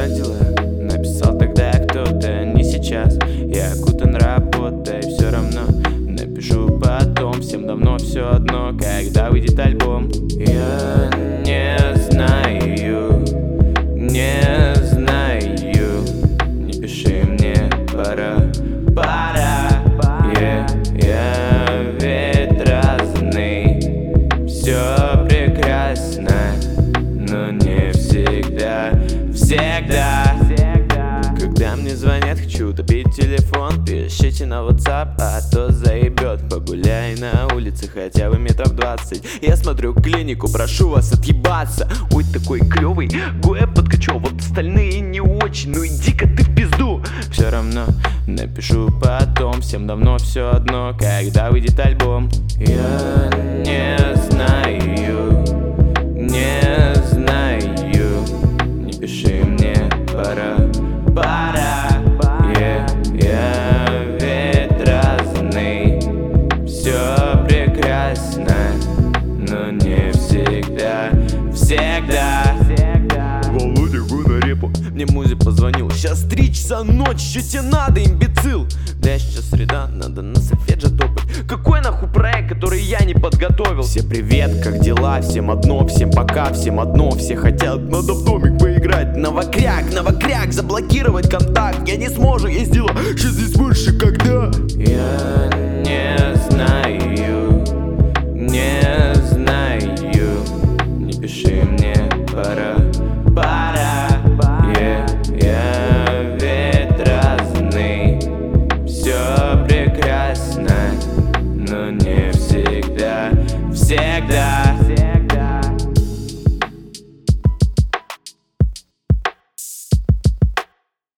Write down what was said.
как дела? Написал тогда кто-то, не сейчас. Я окутан работой, все равно напишу потом. Всем давно все одно, когда выйдет альбом. Я не знаю, не знаю. Не пиши мне, пора. Я ведь разный. Все прекрасно, но не всегда. Когда мне звонят, хочу утопить телефон. Пишите на WhatsApp, а то заебет. Погуляй на улице хотя бы метров 20. Я смотрю клинику, прошу вас отъебаться. Ой, такой клевый, Гоя подкачал. Вот остальные не очень, ну иди-ка ты в пизду. Все равно напишу потом. Всем давно все одно, когда выйдет альбом. Я не знаю, не знаю. Не пиши мне, пора. Я ведь разный. Все прекрасно, но не всегда. Володя, гуй на репу. Мне Музи позвонил. Сейчас 3 часа ночи, что тебе надо, имбецил? Да сейчас среда, надо на софеджи топать. Какой нахуй проект, который я не подготовил? Все привет, как дела? Всем одно, всем пока, всем одно. Все хотят, надо в домик поиграть. Новокряк, заблокировать контакт. Я не сможет, я сделал, что здесь больше когда? Я не знаю, не знаю. Не пиши мне, пора. Я ведь разный. Все прекрасно, но не всегда.